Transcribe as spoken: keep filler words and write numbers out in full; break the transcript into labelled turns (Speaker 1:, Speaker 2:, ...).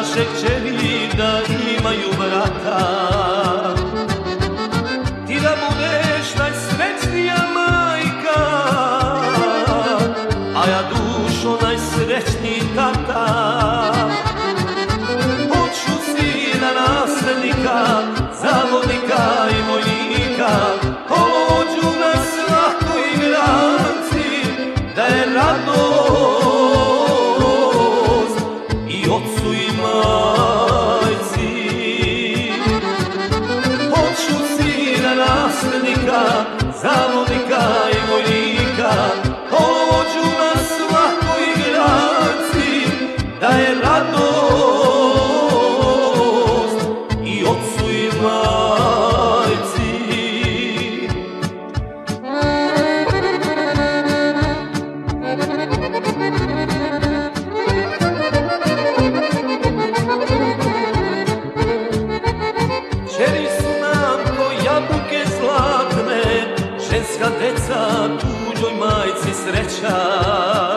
Speaker 1: naše kćeri da imaju brata. Ti da budeš najsrećnija majka, a ja dušo najsrećniji tata. Hoću sina naslednika, zavodnika i vojnika, pođu na svakoj granci, da je radost i ocu i majci. Hoću sina naslednika, zavodnika i vojnika, pođu na svakoj granci, da je radost i ocu i majci. Čeri su nam ko jabuke zlatne, ženska deca tuđoj majci sreća.